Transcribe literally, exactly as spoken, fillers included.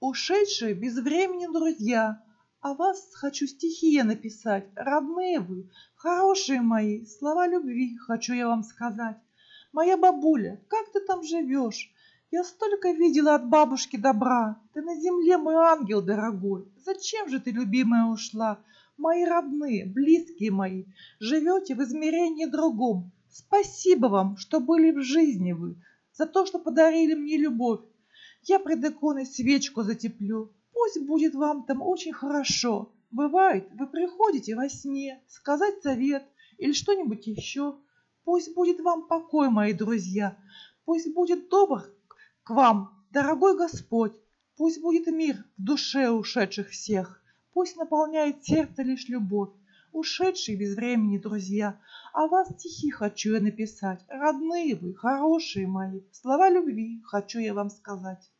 Ушедшие без времени друзья, о вас хочу стихи я написать. Родные вы, хорошие мои, слова любви хочу я вам сказать. Моя бабуля, как ты там живешь? Я столько видела от бабушки добра. Ты на земле мой ангел дорогой. Зачем же ты, любимая, ушла? Мои родные, близкие мои, живете в измерении другом. Спасибо вам, что были в жизни вы, за то, что подарили мне любовь. Я пред иконой свечку затеплю. Пусть будет вам там очень хорошо. Бывает, вы приходите во сне сказать совет или что-нибудь еще. Пусть будет вам покой, мои друзья. Пусть будет добр к вам, дорогой Господь. Пусть будет мир в душе ушедших всех. Пусть наполняет сердце лишь любовь. Ушедшие без времени друзья, о вас стихи хочу я написать. Родные вы, хорошие мои, слова любви хочу я вам сказать.